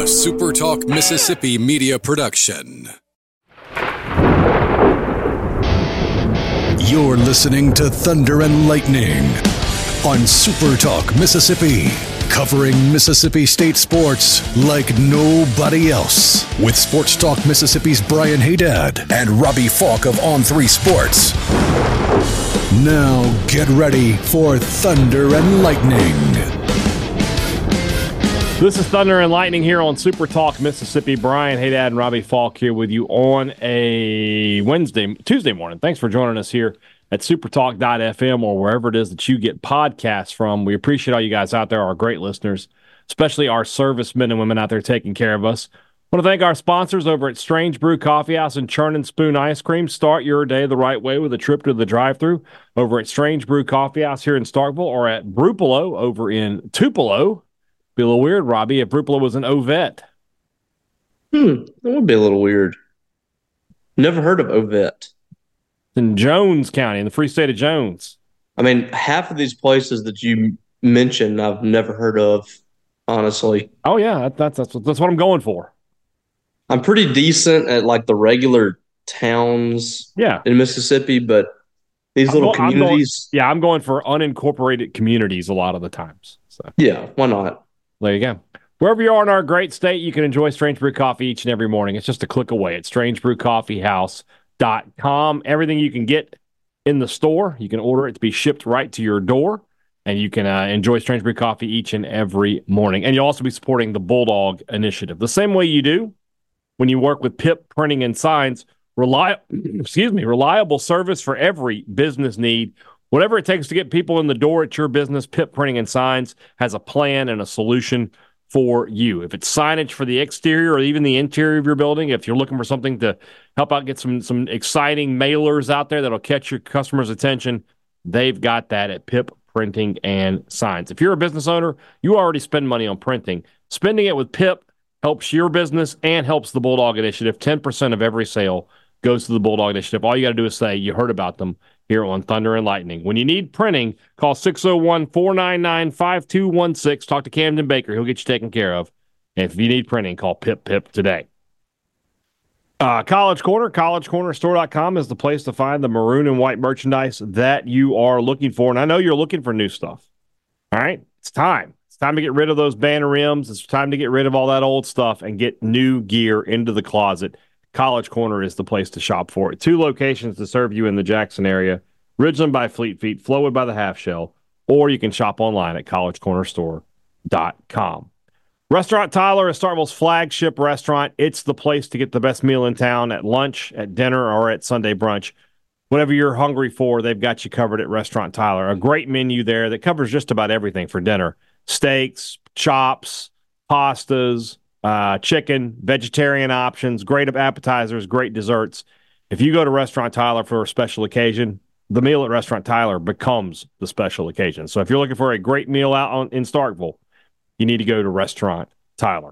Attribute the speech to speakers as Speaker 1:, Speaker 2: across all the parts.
Speaker 1: A Super Talk Mississippi media production. You're listening to Thunder and Lightning on Super Talk Mississippi, covering Mississippi State sports like nobody else. With Sports Talk Mississippi's Brian Haydad and Robbie Falk of On3 Sports. Now get ready for Thunder and Lightning.
Speaker 2: This is Thunder and Lightning here on Super Talk Mississippi. Brian Haydad and Robbie Falk here with you on a Tuesday morning. Thanks for joining us here at supertalk.fm or wherever it is that you get podcasts from. We appreciate all you guys out there, our great listeners, especially our servicemen and women out there taking care of us. I want to thank our sponsors over at Strange Brew Coffee House and Churn and Spoon Ice Cream. Start your day the right way with a trip to the drive-thru over at Strange Brew Coffee House here in Starkville or at Brupolo over in Tupelo. Be a little weird, Robbie, if Brupolo was an Ovette.
Speaker 3: That would be a little weird. Never heard of Ovette.
Speaker 2: In Jones County, in the free state of Jones.
Speaker 3: I mean, half of these places that you mentioned, I've never heard of, honestly.
Speaker 2: Oh, yeah, that's what I'm going for.
Speaker 3: I'm pretty decent at, like, the regular towns in Mississippi, but these little communities.
Speaker 2: I'm going for unincorporated communities a lot of the times. So.
Speaker 3: Yeah, why not?
Speaker 2: There you go. Wherever you are in our great state, you can enjoy Strange Brew Coffee each and every morning. It's just a click away at strangebrewcoffeehouse.com. Everything you can get in the store, you can order it to be shipped right to your door, and you can enjoy Strange Brew Coffee each and every morning. And you'll also be supporting the Bulldog Initiative. The same way you do when you work with PIP Printing and Signs, reliable service for every business need. Whatever it takes to get people in the door at your business, PIP Printing and Signs has a plan and a solution for you. If it's signage for the exterior or even the interior of your building, if you're looking for something to help out get some exciting mailers out there that'll catch your customers' attention, they've got that at PIP Printing and Signs. If you're a business owner, you already spend money on printing. Spending it with PIP helps your business and helps the Bulldog Initiative. 10% of every sale goes to the Bulldog Initiative. All you got to do is say you heard about them here on Thunder and Lightning. When you need printing, call 601-499-5216. Talk to Camden Baker. He'll get you taken care of. And if you need printing, call Pip today. College Corner, collegecornerstore.com is the place to find the maroon and white merchandise that you are looking for. And I know you're looking for new stuff. All right? It's time. It's time to get rid of those banner rims. It's time to get rid of all that old stuff and get new gear into the closet. College Corner is the place to shop for it. 2 locations to serve you in the Jackson area. Ridgeland by Fleet Feet, Flowood by the Half Shell, or you can shop online at collegecornerstore.com. Restaurant Tyler is Starkville's flagship restaurant. It's the place to get the best meal in town at lunch, at dinner, or at Sunday brunch. Whatever you're hungry for, they've got you covered at Restaurant Tyler. A great menu there that covers just about everything for dinner. Steaks, chops, pastas, chicken, vegetarian options, great appetizers, great desserts. If you go to Restaurant Tyler for a special occasion, the meal at Restaurant Tyler becomes the special occasion. So if you're looking for a great meal out in Starkville, you need to go to Restaurant Tyler.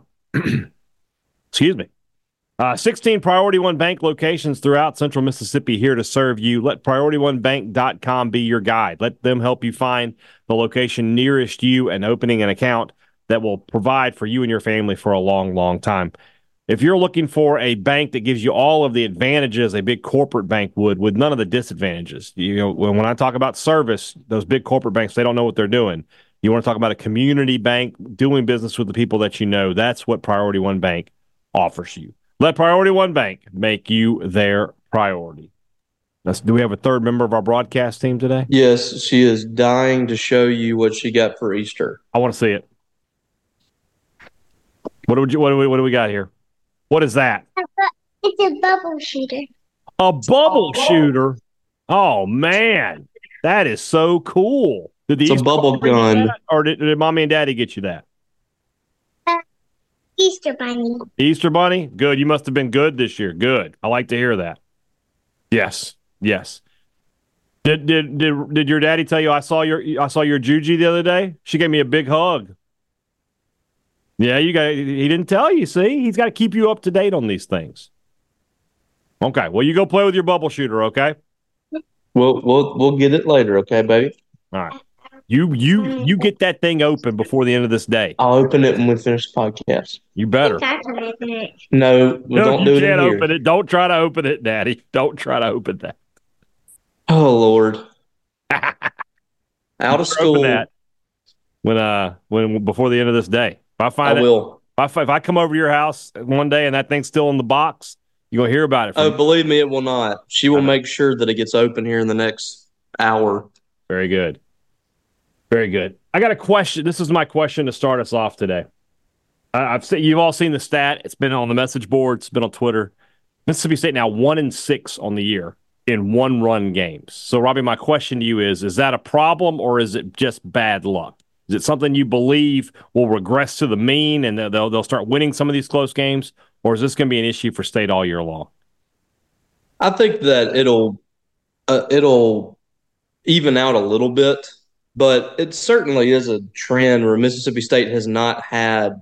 Speaker 2: Excuse me. 16 Priority One Bank locations throughout Central Mississippi here to serve you. Let PriorityOneBank.com be your guide. Let them help you find the location nearest you and opening an account that will provide for you and your family for a long, long time. If you're looking for a bank that gives you all of the advantages a big corporate bank would, with none of the disadvantages, you know, when I talk about service, those big corporate banks, they don't know what they're doing. You want to talk about a community bank doing business with the people that you know. That's what Priority One Bank offers you. Let Priority One Bank make you their priority. Do we have a third member of our broadcast team today?
Speaker 3: Yes, she is dying to show you what she got for Easter.
Speaker 2: I want to see it. What do we got here? What is that?
Speaker 4: It's a bubble shooter.
Speaker 2: A bubble shooter? Oh, man. That is so cool.
Speaker 3: It's a bubble gun.
Speaker 2: Or did Mommy and Daddy get you that?
Speaker 4: Easter Bunny.
Speaker 2: Easter Bunny? Good. You must have been good this year. Good. I like to hear that. Yes. Did your daddy tell you I saw your Juji the other day? She gave me a big hug. Yeah, he didn't tell you, see? He's got to keep you up to date on these things. Okay, well, you go play with your bubble shooter, okay?
Speaker 3: We'll get it later, okay, baby?
Speaker 2: All right. You get that thing open before the end of this day.
Speaker 3: I'll open it when we finish the podcast.
Speaker 2: You better.
Speaker 3: No, don't do it in here. You can't
Speaker 2: open it. Don't try to open it, Daddy. Don't try to open that.
Speaker 3: Oh Lord. Out of school.
Speaker 2: That when before the end of this day. If I
Speaker 3: will.
Speaker 2: If I come over to your house one day and that thing's still in the box, you're gonna hear about it.
Speaker 3: Believe me, it will not. She will make sure that it gets open here in the next hour.
Speaker 2: Very good. Very good. I got a question. This is my question to start us off today. You've all seen the stat. It's been on the message board. It's been on Twitter. Mississippi State now 1-6 on the year in one-run games. So, Robbie, my question to you is that a problem or is it just bad luck? Is it something you believe will regress to the mean and they'll start winning some of these close games, or is this going to be an issue for State all year long?
Speaker 3: I think that it'll even out a little bit, but it certainly is a trend where Mississippi State has not had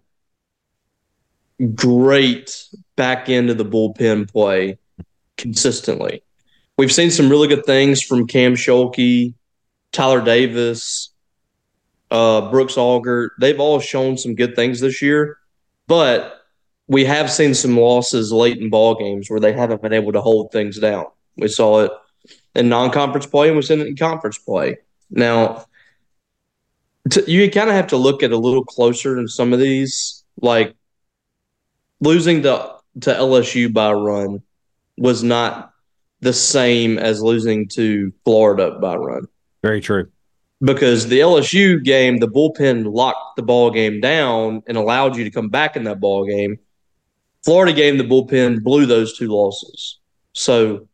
Speaker 3: great back end of the bullpen play consistently. We've seen some really good things from Cam Schuelke, Tyler Davis, Brooks Alger. They've all shown some good things this year, but we have seen some losses late in ball games where they haven't been able to hold things down. We saw it in non-conference play and we've seen it in conference play. Now, you kind of have to look at a little closer in some of these, like losing to LSU by a run was not the same as losing to Florida by a run.
Speaker 2: Very true.
Speaker 3: Because the LSU game, the bullpen locked the ball game down and allowed you to come back in that ball game. Florida game, the bullpen blew those two losses. So,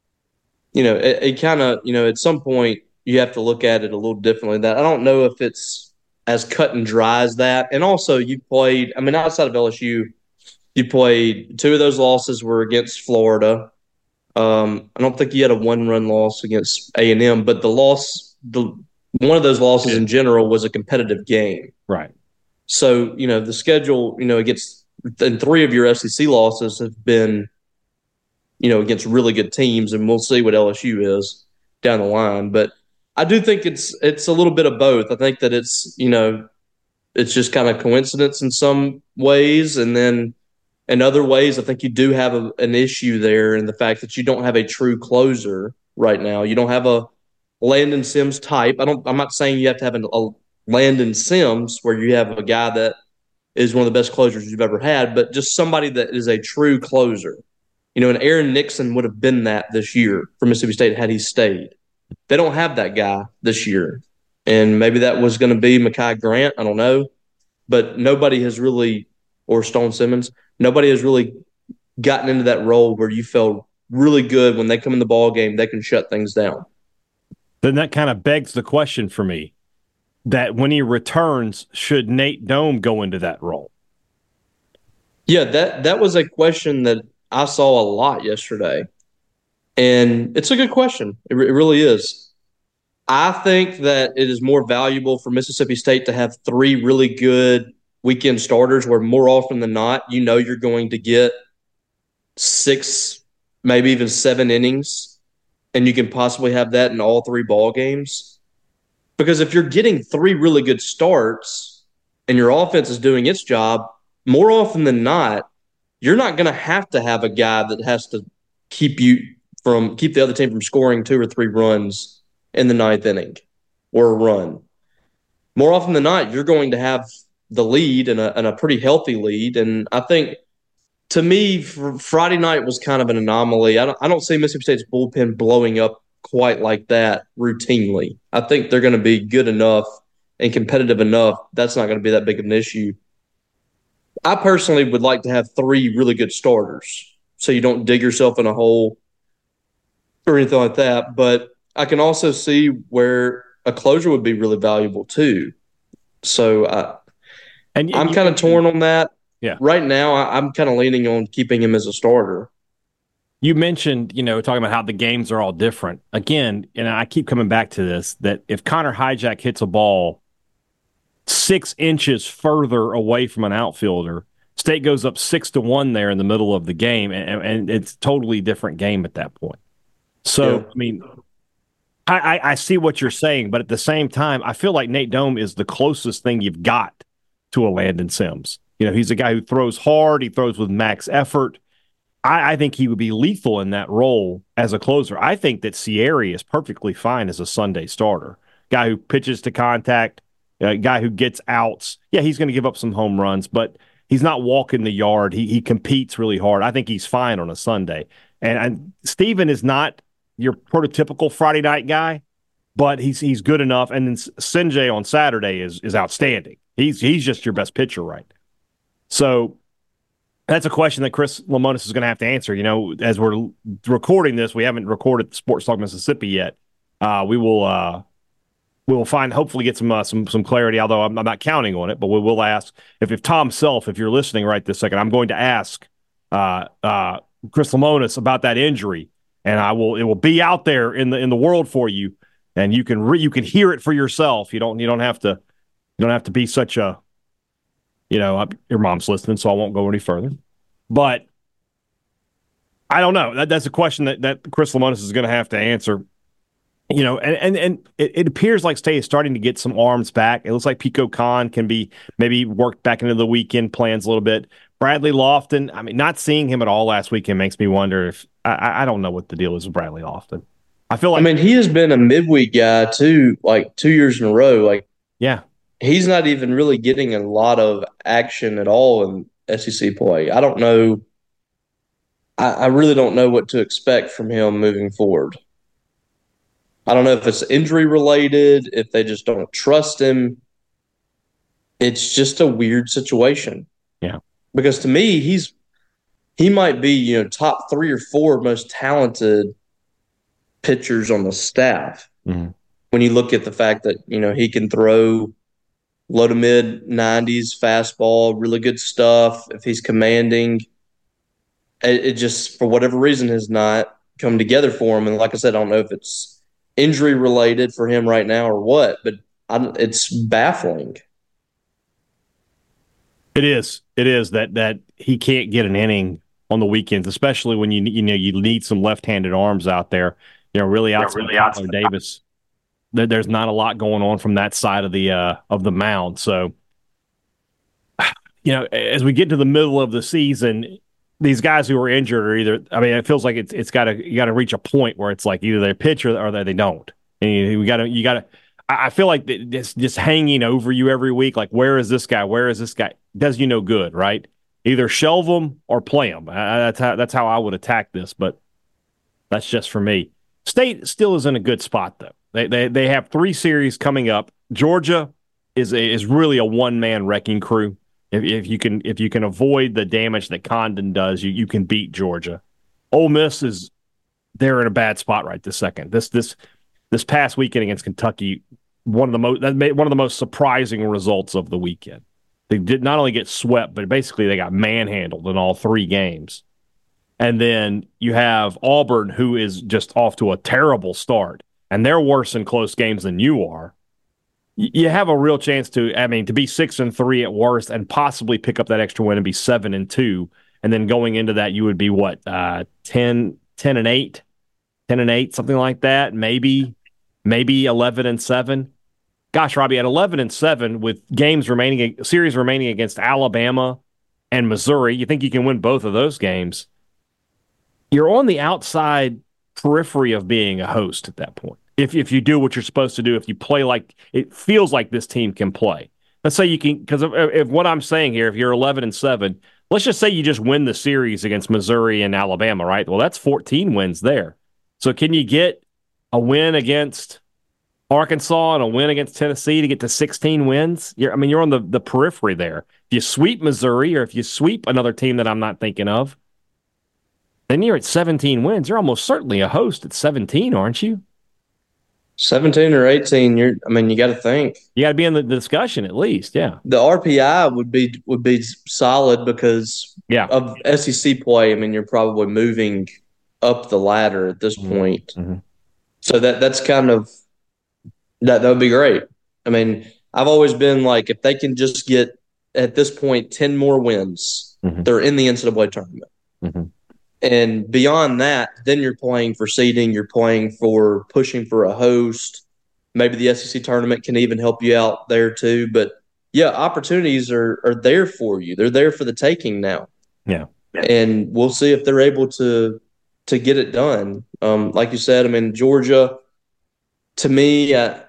Speaker 3: it kind of, at some point you have to look at it a little differently. That I don't know if it's as cut and dry as that. And also you played, outside of LSU, you played two of those losses were against Florida. I don't think you had a one-run loss against A&M, but one of those losses in general was a competitive game.
Speaker 2: Right.
Speaker 3: So, the schedule, and three of your SEC losses have been, against really good teams, and we'll see what LSU is down the line. But I do think it's a little bit of both. I think that it's just kind of coincidence in some ways, and then in other ways, I think you do have an issue there in the fact that you don't have a true closer right now. You don't have a Landon Sims type. I'm not saying you have to have a Landon Sims where you have a guy that is one of the best closers you've ever had, but just somebody that is a true closer. And Aaron Nixon would have been that this year for Mississippi State had he stayed. They don't have that guy this year. And maybe that was going to be Mekhi Grant. I don't know. But nobody has really, or Stone Simmons, nobody has really gotten into that role where you feel really good when they come in the ball game, they can shut things down.
Speaker 2: Then that kind of begs the question for me that when he returns, should Nate Dohm go into that role?
Speaker 3: Yeah, that was a question that I saw a lot yesterday. And it's a good question. It really is. I think that it is more valuable for Mississippi State to have three really good weekend starters where more often than not, you're going to get 6, maybe even 7 innings, and you can possibly have that in all 3 ball games. Because if you're getting 3 really good starts and your offense is doing its job, more often than not, you're not going to have a guy that has to keep the other team from scoring 2 or 3 runs in the 9th inning or a run. More often than not, you're going to have the lead and a pretty healthy lead. And I think, to me, Friday night was kind of an anomaly. I don't see Mississippi State's bullpen blowing up quite like that routinely. I think they're going to be good enough and competitive enough. That's not going to be that big of an issue. I personally would like to have 3 really good starters so you don't dig yourself in a hole or anything like that. But I can also see where a closure would be really valuable too. So I'm kind of torn on that.
Speaker 2: Yeah.
Speaker 3: Right now, I'm kind of leaning on keeping him as a starter.
Speaker 2: You mentioned, talking about how the games are all different. Again, and I keep coming back to this, that if Connor Hijack hits a ball 6 inches further away from an outfielder, State goes up 6-1 there in the middle of the game, and it's a totally different game at that point. So, yeah. I see what you're saying, but at the same time, I feel like Nate Dome is the closest thing you've got to a Landon Sims. He's a guy who throws hard. He throws with max effort. I think he would be lethal in that role as a closer. I think that Sierra is perfectly fine as a Sunday starter. Guy who pitches to contact, a guy who gets outs. Yeah, he's going to give up some home runs, but he's not walking the yard. He competes really hard. I think he's fine on a Sunday. And Steven is not your prototypical Friday night guy, but he's good enough. And then Sinjay on Saturday is outstanding. He's just your best pitcher right now. So that's a question that Chris Lemonis is going to have to answer. As we're recording this, we haven't recorded Sports Talk Mississippi yet. We will hopefully get some clarity, although I'm not counting on it, but we will ask if Tom Self, if you're listening right this second, I'm going to ask Chris Lemonis about that injury, and it will be out there in the world for you, and you can hear it for yourself. You don't have to be such a, your mom's listening, so I won't go any further. But I don't know. That's a question that Chris Lemonis is going to have to answer. And it appears like State is starting to get some arms back. It looks like Pico Khan can be maybe worked back into the weekend plans a little bit. Bradley Lofton, not seeing him at all last weekend makes me wonder if I don't know what the deal is with Bradley Lofton. I feel like
Speaker 3: he has been a midweek guy too, like 2 years in a row. Like,
Speaker 2: yeah,
Speaker 3: he's not even really getting a lot of action at all in SEC play. I don't know. I really don't know what to expect from him moving forward. I don't know if it's injury related, if they just don't trust him. It's just a weird situation.
Speaker 2: Yeah.
Speaker 3: Because to me, he might be, top 3 or 4 most talented pitchers on the staff.
Speaker 2: Mm-hmm.
Speaker 3: When you look at the fact that, he can throw low to mid 90s fastball, really good stuff. If he's commanding, it just, for whatever reason, has not come together for him. And like I said, I don't know if it's injury related for him right now or what, but it's baffling.
Speaker 2: It is that he can't get an inning on the weekends, especially when you need some left-handed arms out there. Really outside of Davis, there's not a lot going on from that side of the mound. So, as we get to the middle of the season, these guys who are injured are either, it feels like you got to reach a point where it's like either they pitch or they don't. And you got to. I feel like it's just hanging over you every week. Like, where is this guy? Where is this guy? Does you no good, right? Either shelve them or play them. That's how I would attack this. But that's just for me. State still is in a good spot though. They have 3 series coming up. Georgia is really a one-man wrecking crew. If you can avoid the damage that Condon does, you can beat Georgia. Ole Miss they're in a bad spot right this second. This past weekend against Kentucky, one of the most surprising results of the weekend. They did not only get swept, but basically they got manhandled in all 3 games. And then you have Auburn, who is just off to a terrible start, and they're worse in close games than you are. You have a real chance to be 6-3 at worst and possibly pick up that extra win and be 7-2. And then going into that, you would be what, 10-8, 10-8, something like that. Maybe 11-7. Gosh, Robbie, at 11-7 with series remaining against Alabama and Missouri, you think you can win both of those games? You're on the outside periphery of being a host at that point. If you do what you're supposed to do, if you play like it feels like this team can play. Let's say you can, because if what I'm saying here, if you're 11-7, let's just say you just win the series against Missouri and Alabama, right? Well, that's 14 wins there. So can you get a win against Arkansas and a win against Tennessee to get to 16 wins? You're on the periphery there. If you sweep Missouri or if you sweep another team that I'm not thinking of, then you're at 17 wins. You're almost certainly a host at 17, aren't you?
Speaker 3: 17 or 18, you got to think.
Speaker 2: You got to be in the discussion at least, yeah.
Speaker 3: The RPI would be solid because of SEC play. You're probably moving up the ladder at this point.
Speaker 2: Mm-hmm.
Speaker 3: So that's kind of that would be great. I've always been like, if they can just get at this point 10 more wins,
Speaker 2: mm-hmm.
Speaker 3: they're in the NCAA tournament.
Speaker 2: Mm-hmm.
Speaker 3: And beyond that, then you're playing for seeding. You're playing for pushing for a host. Maybe the SEC tournament can even help you out there too. But yeah, opportunities are there for you. They're there for the taking now.
Speaker 2: Yeah.
Speaker 3: And we'll see if they're able to get it done. Like you said, I mean, Georgia, to me, I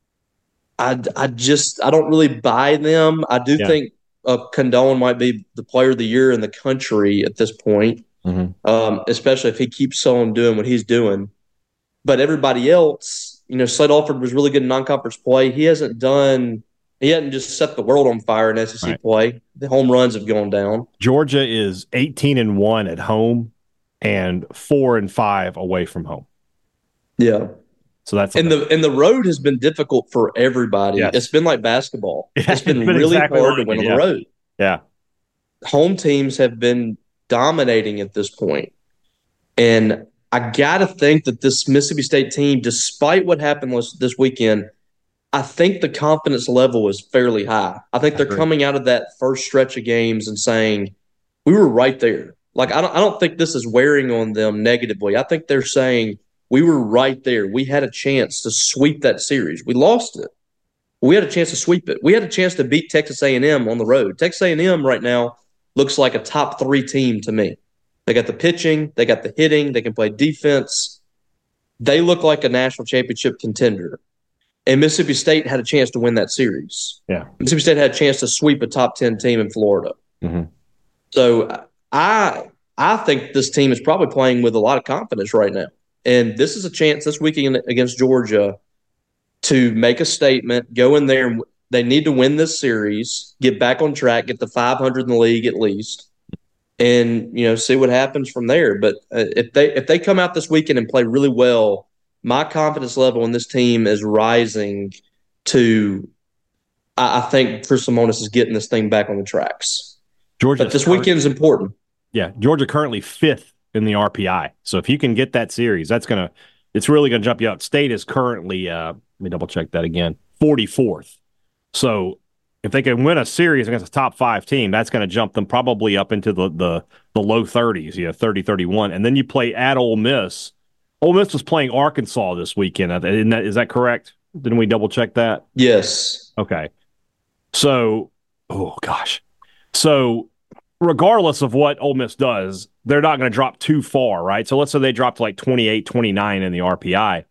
Speaker 3: don't really buy them. I do think Condon might be the player of the year in the country at this point, especially if he keeps on doing what he's doing. But everybody else, Slade Alford was really good in non-conference play. He hasn't just set the world on fire in SEC play. The home runs have gone down.
Speaker 2: Georgia is 18-1 at home and 4-5 away from home.
Speaker 3: Yeah.
Speaker 2: So that's
Speaker 3: the road has been difficult for everybody.
Speaker 2: Yes.
Speaker 3: It's been like basketball.
Speaker 2: Yeah,
Speaker 3: it's been really hard to win on the road.
Speaker 2: Yeah.
Speaker 3: Home teams have been dominating at this point. And I got to think that this Mississippi State team, despite what happened this weekend, I think the confidence level is fairly high. I think they're coming out of that first stretch of games and saying, we were right there. Like, I don't think this is wearing on them negatively. I think they're saying, we were right there. We had a chance to sweep that series. We lost it. We had a chance to sweep it. We had a chance to beat Texas A&M on the road. Texas A&M right now looks like a top 3 team to me. They got the pitching. They got the hitting. They can play defense. They look like a national championship contender. And Mississippi State had a chance to win that series.
Speaker 2: Yeah.
Speaker 3: Mississippi State had a chance to sweep a top 10 team in Florida.
Speaker 2: Mm-hmm.
Speaker 3: So I think this team is probably playing with a lot of confidence right now. And this is a chance this weekend against Georgia to make a statement, go in there. And they need to win this series, get back on track, get the 500 in the league at least, and see what happens from there. But if they come out this weekend and play really well, my confidence level in this team is rising to. I think Chris Lemonis is getting this thing back on the tracks.
Speaker 2: Georgia,
Speaker 3: but this weekend is important.
Speaker 2: Yeah, Georgia currently 5th in the RPI. So if you can get that series, it's really gonna jump you out. State is currently let me double check that again, 44th. So if they can win a series against a top 5 team, that's going to jump them probably up into the low 30s, 30-31. And then you play at Ole Miss. Ole Miss was playing Arkansas this weekend. Is that correct? Didn't we double check that?
Speaker 3: Yes.
Speaker 2: Okay. So, oh gosh. So regardless of what Ole Miss does, they're not going to drop too far, right? So let's say they drop to like 28, 29 in the RPI.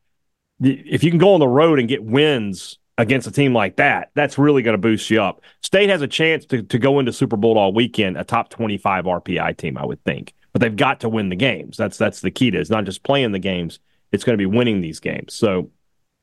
Speaker 2: If you can go on the road and get wins against a team like that, that's really going to boost you up. State has a chance to go into Super Bowl all weekend, a top 25 RPI team, I would think. But they've got to win the games. That's the key to it. It's not just playing the games. It's going to be winning these games. So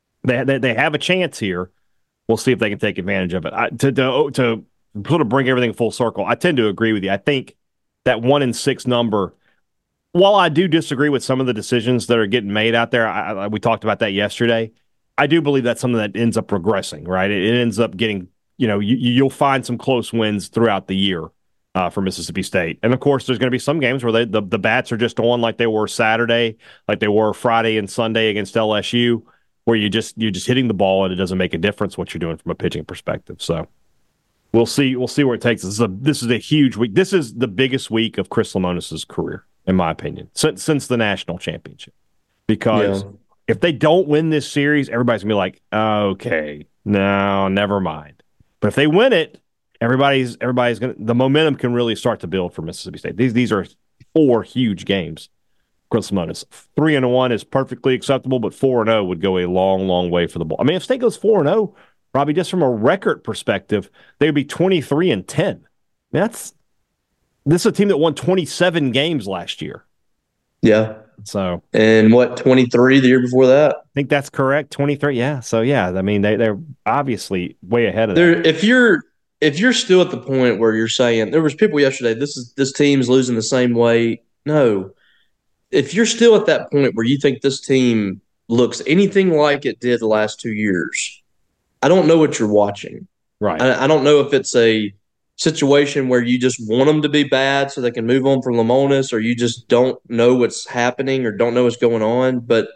Speaker 2: they have a chance here. We'll see if they can take advantage of it. To sort of bring everything full circle, I tend to agree with you. I think that 1-6 number, while I do disagree with some of the decisions that are getting made out there, we talked about that yesterday. I do believe that's something that ends up regressing, right? It ends up getting, you'll find some close wins throughout the year for Mississippi State. And, of course, there's going to be some games where the bats are just on like they were Saturday, like they were Friday and Sunday against LSU, where you're just hitting the ball and it doesn't make a difference what you're doing from a pitching perspective. So we'll see where it takes us. This is a huge week. This is the biggest week of Chris Lemonis' career, in my opinion, since the national championship. Because if they don't win this series, everybody's going to be like, okay, no, never mind. But if they win it, everybody's going to – the momentum can really start to build for Mississippi State. These are 4 huge games. Chris Lemonis, 3-1 is perfectly acceptable, but 4-0 would go a long, long way for the ball. I mean, if State goes 4-0, probably just from a record perspective, they would be 23-10. This is a team that won 27 games last year.
Speaker 3: Yeah.
Speaker 2: So,
Speaker 3: and 23 the year before that?
Speaker 2: I think that's correct. 23. Yeah. So yeah, I mean they're obviously way ahead of that.
Speaker 3: If you're still at the point where you're saying there was people yesterday, this team's losing the same way. No. If you're still at that point where you think this team looks anything like it did the last 2 years, I don't know what you're watching.
Speaker 2: Right.
Speaker 3: I don't know if it's a situation where you just want them to be bad so they can move on from Lemonis, or you just don't know what's happening or don't know what's going on. But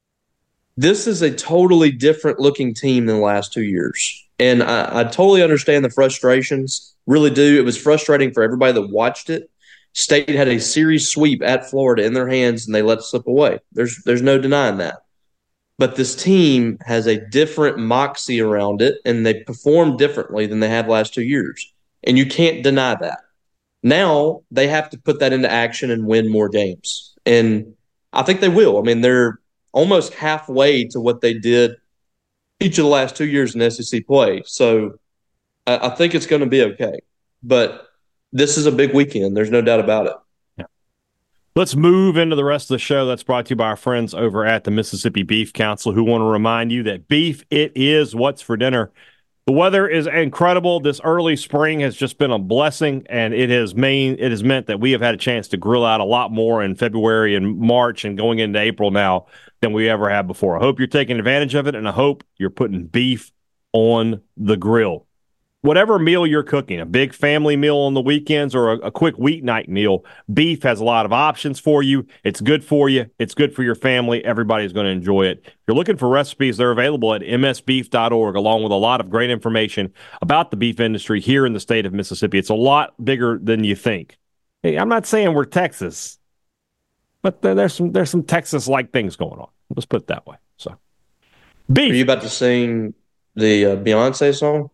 Speaker 3: this is a totally different looking team than the last 2 years. And I totally understand the frustrations, really do. It was frustrating for everybody that watched it. State had a series sweep at Florida in their hands, and they let it slip away. There's no denying that. But this team has a different moxie around it, and they perform differently than they have last 2 years. And you can't deny that. Now they have to put that into action and win more games. And I think they will. I mean, they're almost halfway to what they did each of the last 2 years in SEC play. So I think it's going to be okay. But this is a big weekend. There's no doubt about it.
Speaker 2: Let's move into the rest of the show. That's brought to you by our friends over at the Mississippi Beef Council, who want to remind you that beef, it is what's for dinner. The weather is incredible. This early spring has just been a blessing, and it has meant that we have had a chance to grill out a lot more in February and March and going into April now than we ever have before. I hope you're taking advantage of it, and I hope you're putting beef on the grill. Whatever meal you're cooking, a big family meal on the weekends or a quick weeknight meal, beef has a lot of options for you. It's good for you. It's good for your family. Everybody's going to enjoy it. If you're looking for recipes, they're available at msbeef.org, along with a lot of great information about the beef industry here in the state of Mississippi. It's a lot bigger than you think. Hey, I'm not saying we're Texas, but there's some Texas-like things going on. Let's put it that way. So, beef.
Speaker 3: Are you about to sing the Beyonce song?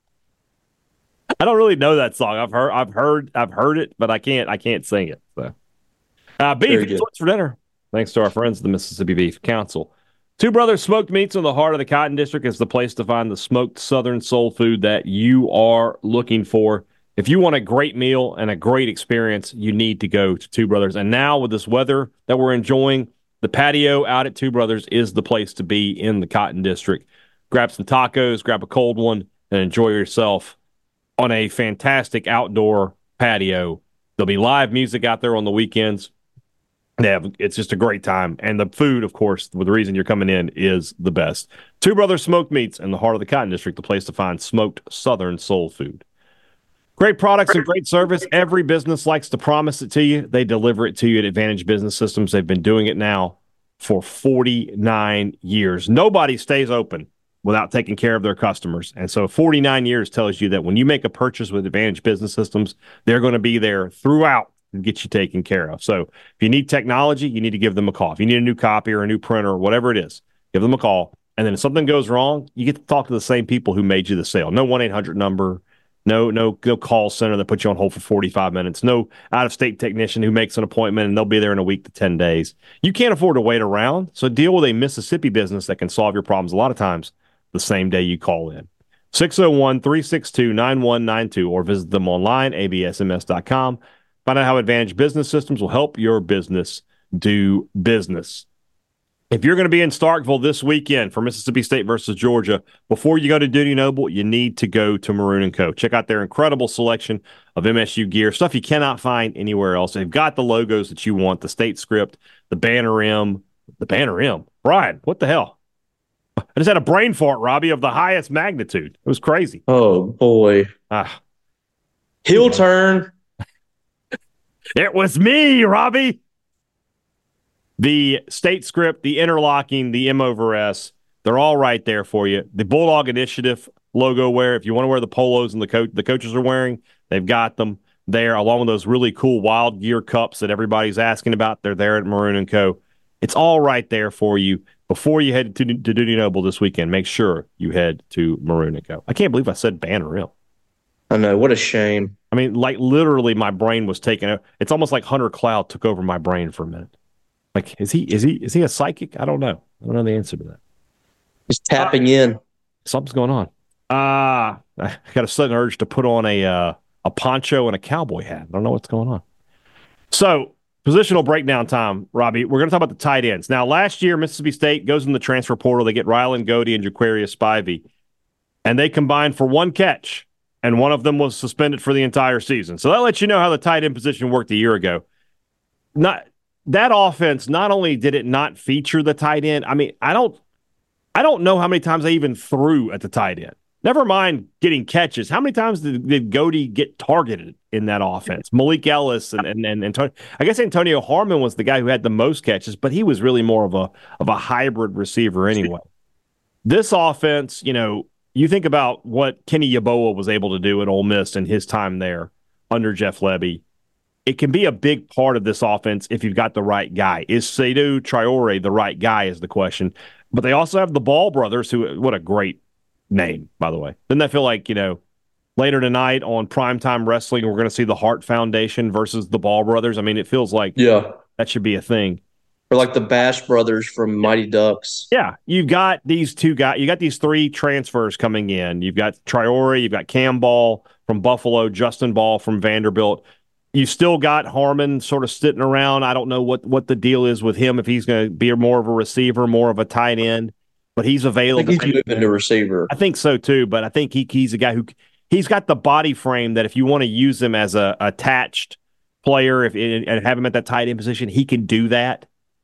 Speaker 2: I don't really know that song. I've heard it, but I can't sing it. So, beef is what's for dinner. Thanks to our friends at the Mississippi Beef Council. Two Brothers Smoked Meats in the heart of the Cotton District is the place to find the smoked Southern soul food that you are looking for. If you want a great meal and a great experience, you need to go to Two Brothers. And now with this weather that we're enjoying, the patio out at Two Brothers is the place to be in the Cotton District. Grab some tacos, grab a cold one, and enjoy yourself on a fantastic outdoor patio. There'll be live music out there on the weekends. It's just a great time. And the food, of course, the reason you're coming in is the best. Two Brothers Smoked Meats in the heart of the Cotton District, the place to find smoked Southern soul food. Great products and great service. Every business likes to promise it to you. They deliver it to you at Advantage Business Systems. They've been doing it now for 49 years. Nobody stays open without taking care of their customers. And so 49 years tells you that when you make a purchase with Advantage Business Systems, they're going to be there throughout to get you taken care of. So if you need technology, you need to give them a call. If you need a new copy or a new printer or whatever it is, give them a call. And then if something goes wrong, you get to talk to the same people who made you the sale. No 1-800 number, no call center that puts you on hold for 45 minutes, no out-of-state technician who makes an appointment and they'll be there in a week to 10 days. You can't afford to wait around, so deal with a Mississippi business that can solve your problems a lot of times the same day you call in. 601-362-9192 or visit them online, absms.com. Find out how Advantage Business Systems will help your business do business. If you're going to be in Starkville this weekend for Mississippi State versus Georgia, before you go to Dudy Noble, you need to go to Maroon & Co. Check out their incredible selection of MSU gear, stuff you cannot find anywhere else. They've got the logos that you want, the state script, the banner M. Brian, what the hell? I just had a brain fart, Robbie, of the highest magnitude. It was crazy.
Speaker 3: Oh, boy. Heel turn.
Speaker 2: It was me, Robbie. The state script, the interlocking, the M over S, they're all right there for you. The Bulldog Initiative logo wear, if you want to wear the polos and the coaches are wearing, they've got them there, along with those really cool Wild Gear cups that everybody's asking about. They're there at Maroon & Co. It's all right there for you. Before you head to Dudy Noble this weekend, make sure you head to Maroon & Co. I can't believe I said Banner M.
Speaker 3: I know. What a shame.
Speaker 2: I mean, like, literally my brain was taken over. It's almost like Hunter Cloud took over my brain for a minute. Like, is he a psychic? I don't know. I don't know the answer to that.
Speaker 3: He's tapping in.
Speaker 2: Something's going on. I got a sudden urge to put on a poncho and a cowboy hat. I don't know what's going on. So, positional breakdown time, Robbie. We're going to talk about the tight ends. Now, last year, Mississippi State goes in the transfer portal. They get Rylan Godey and Jaquarius Spivey, and they combined for one catch, and one of them was suspended for the entire season. So that lets you know how the tight end position worked a year ago. That offense, not only did it not feature the tight end, I mean, I don't know how many times they even threw at the tight end. Never mind getting catches. How many times did Godey get targeted in that offense? Malik Ellis and I guess Antonio Harmon was the guy who had the most catches, but he was really more of a hybrid receiver anyway. This offense, you think about what Kenny Yeboah was able to do at Ole Miss in his time there under Jeff Lebby. it can be a big part of this offense if you've got the right guy. Is Seydou Traore the right guy is the question. But they also have the Ball brothers, who, what a great name, by the way. Doesn't that feel like, later tonight on Primetime Wrestling, we're going to see the Hart Foundation versus the Ball brothers? I mean, it feels like that should be a thing.
Speaker 3: Or like the Bash brothers from Mighty Ducks.
Speaker 2: Yeah, you've got these two guys. You got these three transfers coming in. You've got Traore, you've got Cam Ball from Buffalo, Justin Ball from Vanderbilt. You still got Harmon sort of sitting around. I don't know what the deal is with him, if he's going to be more of a receiver, more of a tight end, but he's available.
Speaker 3: I think he's moving to receiver.
Speaker 2: I think so too, but I think he's a guy who he's got the body frame that if you want to use him as a attached player and have him at that tight end position, he can do that.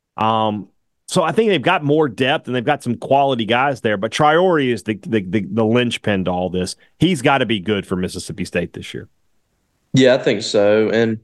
Speaker 2: So I think they've got more depth and they've got some quality guys there, but Traore is the linchpin to all this. He's got to be good for Mississippi State this year.
Speaker 3: Yeah, I think so. And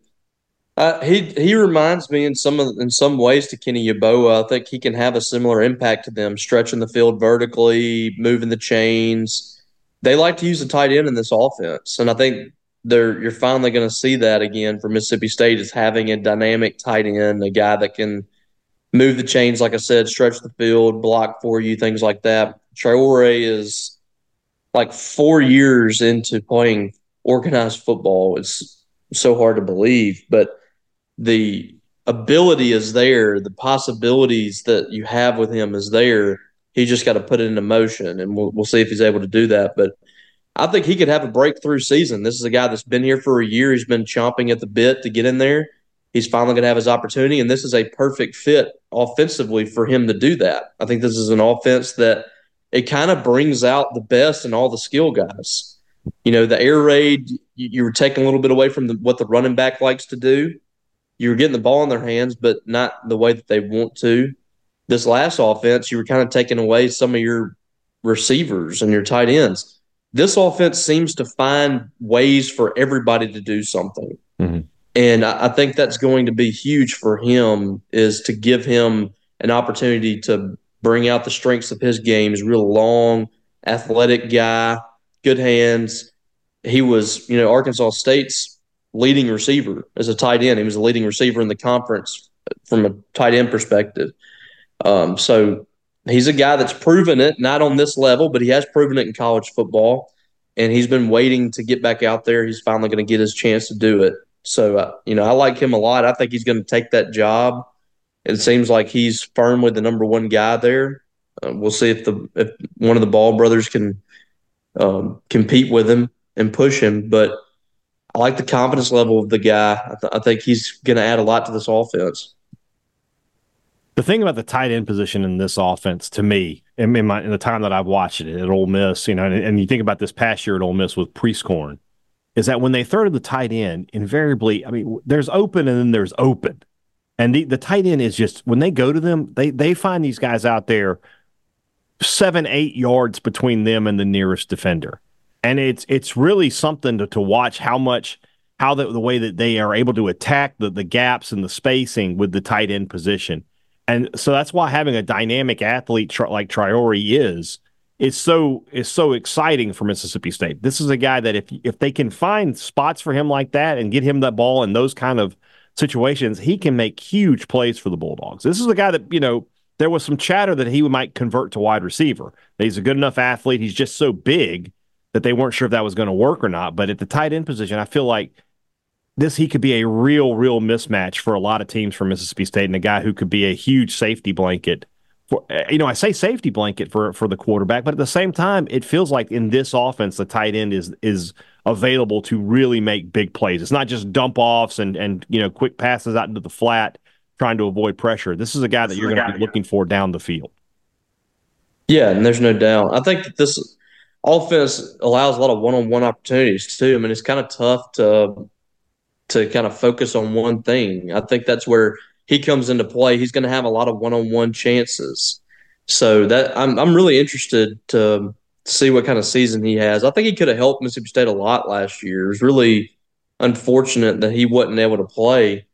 Speaker 3: he reminds me in some ways to Kenny Yeboah. I think he can have a similar impact to them, stretching the field vertically, moving the chains. They like to use a tight end in this offense, and I think you're finally going to see that again for Mississippi State, is having a dynamic tight end, a guy that can move the chains, like I said, stretch the field, block for you, things like that. Traore is like 4 years into playing organized football. It's so hard to believe, but the ability is there. The possibilities that you have with him is there. He just got to put it into motion, and we'll see if he's able to do that. But I think he could have a breakthrough season. This is a guy that's been here for a year. He's been chomping at the bit to get in there. He's finally going to have his opportunity, and this is a perfect fit offensively for him to do that. I think this is an offense that it kind of brings out the best in all the skill guys. The air raid, you were taking a little bit away from what the running back likes to do. You were getting the ball in their hands, but not the way that they want to. This last offense, you were kind of taking away some of your receivers and your tight ends. This offense seems to find ways for everybody to do something. Mm-hmm. And I think that's going to be huge for him, is to give him an opportunity to bring out the strengths of his game. He's a real long, athletic guy, good hands. He was, Arkansas State's leading receiver as a tight end. He was the leading receiver in the conference from a tight end perspective. So he's a guy that's proven it, not on this level, but he has proven it in college football. And he's been waiting to get back out there. He's finally going to get his chance to do it. So, I like him a lot. I think he's going to take that job. It seems like he's firmly the number one guy there. We'll see if one of the Ball brothers can compete with him and push him. But I like the confidence level of the guy. I think he's going to add a lot to this offense.
Speaker 2: The thing about the tight end position in this offense, to me, in the time that I've watched it at Ole Miss, and you think about this past year at Ole Miss with Prieskorn, is that when they throw to the tight end, invariably, there's open and then there's open. And the tight end is just, when they go to them, they find these guys out there 7-8 yards between them and the nearest defender. And it's really something to watch how the way that they are able to attack the gaps and the spacing with the tight end position. And so that's why having a dynamic athlete like Traore is so exciting for Mississippi State. This is a guy that if they can find spots for him like that and get him that ball in those kind of situations, he can make huge plays for the Bulldogs. This is a guy that, there was some chatter that he might convert to wide receiver. He's a good enough athlete. He's just so big that they weren't sure if that was going to work or not. But at the tight end position, I feel like he could be a real mismatch for a lot of teams for Mississippi State, and a guy who could be a huge safety blanket. I say safety blanket for the quarterback, but at the same time, it feels like in this offense, the tight end is available to really make big plays. It's not just dump offs and quick passes out into the flat trying to avoid pressure. This is a guy that you're going to be looking for down the field.
Speaker 3: Yeah, and there's no doubt. I think that this offense allows a lot of one-on-one opportunities too. It's kind of tough to kind of focus on one thing. I think that's where he comes into play. He's going to have a lot of one-on-one chances. So that I'm really interested to see what kind of season he has. I think he could have helped Mississippi State a lot last year. It was really unfortunate that he wasn't able to play,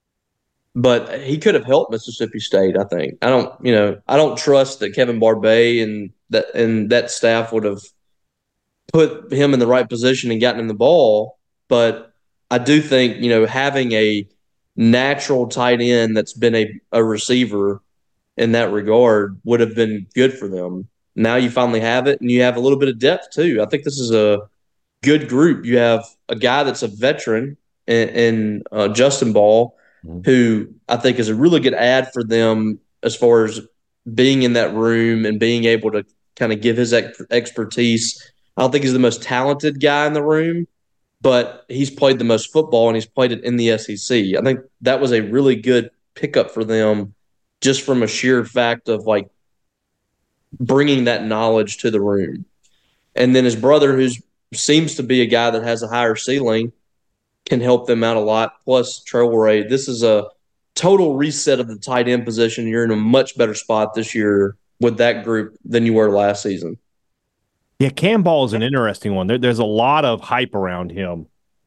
Speaker 3: but he could have helped Mississippi State. I think. I don't trust that Kevin Barbay and that staff would have put him in the right position and gotten him the ball, but I do think, having a natural tight end that's been a receiver in that regard would have been good for them. Now you finally have it, and you have a little bit of depth too. I think this is a good group. You have a guy that's a veteran in Justin Ball, who I think is a really good ad for them as far as being in that room and being able to kind of give his expertise. I don't think he's the most talented guy in the room, but he's played the most football and he's played it in the SEC. I think that was a really good pickup for them just from a sheer fact of like bringing that knowledge to the room. And then his brother, who seems to be a guy that has a higher ceiling, can help them out a lot. Plus, Traore, this is a total reset of the tight end position. You're in a much better spot this year with that group than you were last season.
Speaker 2: Yeah, Cam Ball is an interesting one. There's a lot of hype around him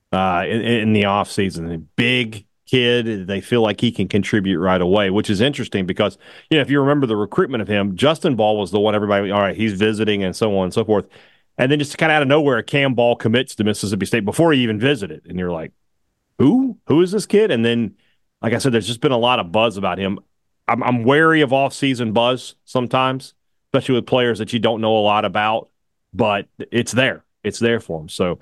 Speaker 2: in the offseason. A big kid. They feel like he can contribute right away, which is interesting because, if you remember the recruitment of him, Justin Ball was the one everybody, all right, he's visiting and so on and so forth. And then just kind of out of nowhere, Cam Ball commits to Mississippi State before he even visited. And you're like, who? Who is this kid? And then, like I said, there's just been a lot of buzz about him. I'm wary of off-season buzz sometimes, especially with players that you don't know a lot about, but it's there. It's there for him. So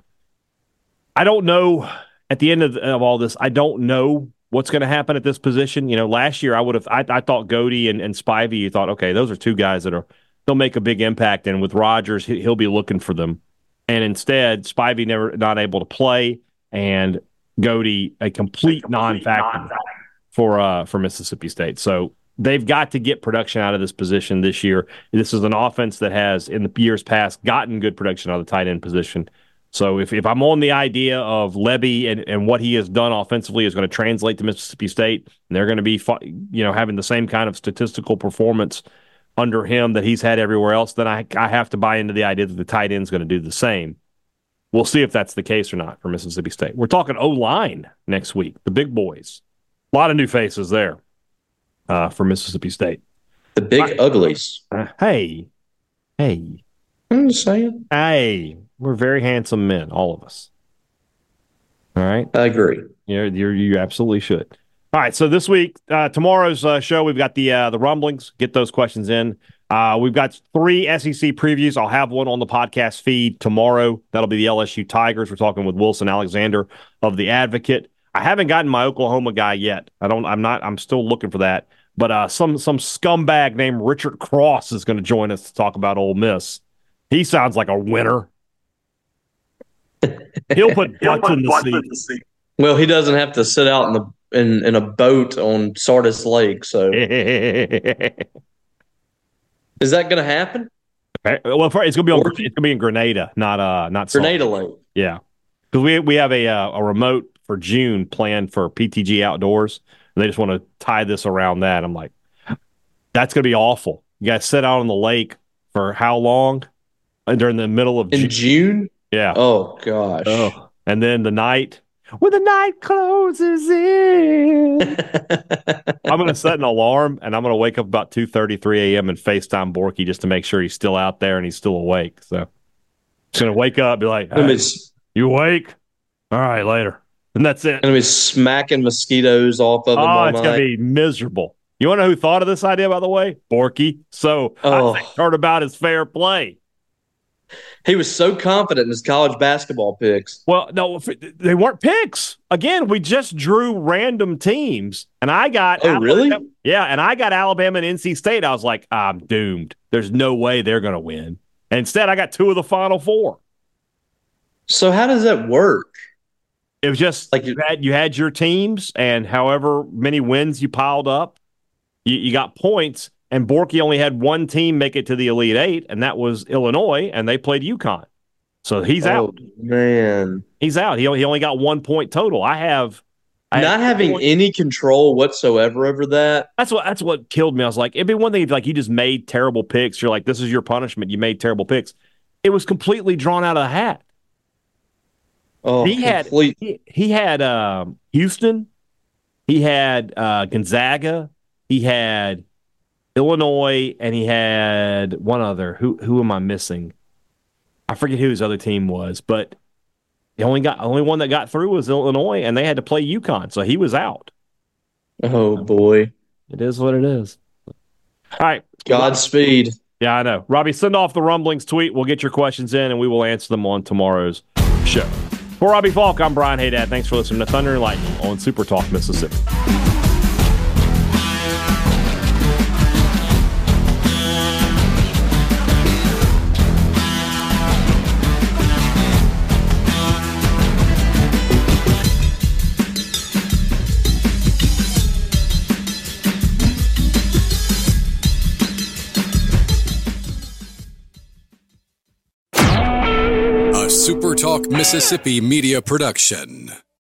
Speaker 2: I don't know. At the end of all this, I don't know what's going to happen at this position. Last year I thought Godey and Spivey, you thought, okay, those are two guys they'll make a big impact. And with Rogers, he'll be looking for them. And instead, Spivey not able to play, and Godey a complete non-factor for Mississippi State. So they've got to get production out of this position this year. This is an offense that has, in the years past, gotten good production out of the tight end position. So if I'm on the idea of Lebby and what he has done offensively is going to translate to Mississippi State, and they're going to be having the same kind of statistical performance under him that he's had everywhere else, then I have to buy into the idea that the tight end's going to do the same. We'll see if that's the case or not for Mississippi State. We're talking O-line next week, the big boys. A lot of new faces there for Mississippi State.
Speaker 3: The big uglies.
Speaker 2: Hey.
Speaker 3: I'm just saying.
Speaker 2: Hey, we're very handsome men, all of us. All right?
Speaker 3: I agree.
Speaker 2: You absolutely should. All right, so this week, tomorrow's show, we've got the rumblings. Get those questions in. We've got 3 SEC previews. I'll have one on the podcast feed tomorrow. That'll be the LSU Tigers. We're talking with Wilson Alexander of The Advocate. I haven't gotten my Oklahoma guy yet. I'm still looking for that. But some scumbag named Richard Cross is going to join us to talk about Ole Miss. He sounds like a winner. He'll put butts in the seat.
Speaker 3: Well, he doesn't have to sit out in a boat on Sardis Lake. So, is that going to happen?
Speaker 2: Well, it's going to be in Grenada, not
Speaker 3: Grenada Lake.
Speaker 2: Yeah, because we have a remote for June planned for PTG Outdoors, and they just want to tie this around that. I'm like, that's going to be awful. You guys sit out on the lake for how long? During the middle of
Speaker 3: June?
Speaker 2: Yeah.
Speaker 3: Oh gosh.
Speaker 2: Oh. And then when the night closes in, I'm going to set an alarm, and I'm going to wake up about 2:33 a.m. and FaceTime Borky just to make sure he's still out there and he's still awake. So just going to wake up, be like, hey, you awake? All right, later. And that's it.
Speaker 3: Going to be smacking mosquitoes off of him all night.
Speaker 2: It's going to be miserable. You want to know who thought of this idea, by the way? Borky. So I think turnabout is fair play.
Speaker 3: He was so confident in his college basketball picks.
Speaker 2: Well, no, they weren't picks. Again, we just drew random teams, and I got
Speaker 3: really?
Speaker 2: Yeah, and I got Alabama and NC State. I was like, I'm doomed. There's no way they're going to win. And instead, I got 2 of the Final 4.
Speaker 3: So how does that work?
Speaker 2: It was just like you had your teams, and however many wins you piled up, you got points. And Borky only had one team make it to the Elite Eight, and that was Illinois, and they played UConn. So he's out.
Speaker 3: Man.
Speaker 2: He's out. He only got 1 point total. I
Speaker 3: not having any control whatsoever over that.
Speaker 2: That's what killed me. I was like, it'd be one thing if like you just made terrible picks. You're like, this is your punishment. You made terrible picks. It was completely drawn out of the hat.
Speaker 3: Oh,
Speaker 2: he had Houston. He had Gonzaga. He had Illinois, and he had one other. Who am I missing? I forget who his other team was, but The only one that got through was Illinois, and they had to play UConn, so he was out.
Speaker 3: Oh boy,
Speaker 2: it is what it is. All right,
Speaker 3: Godspeed.
Speaker 2: Yeah, I know. Robbie, send off the Rumblings tweet. We'll get your questions in, and we will answer them on tomorrow's show. For Robbie Falk, I'm Brian Haydad. Thanks for listening to Thunder and Lightning on Super Talk Mississippi.
Speaker 1: Super Talk Mississippi Media Production.